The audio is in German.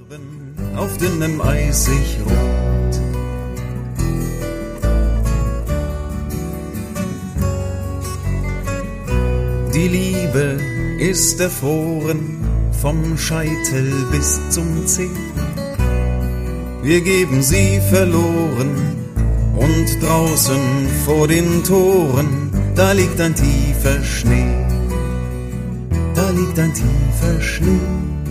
Auf dünnem Eisigrot. Die Liebe ist erfroren, vom Scheitel bis zum Zeh. Wir geben sie verloren, und draußen vor den Toren, da liegt ein tiefer Schnee. Da liegt ein tiefer Schnee.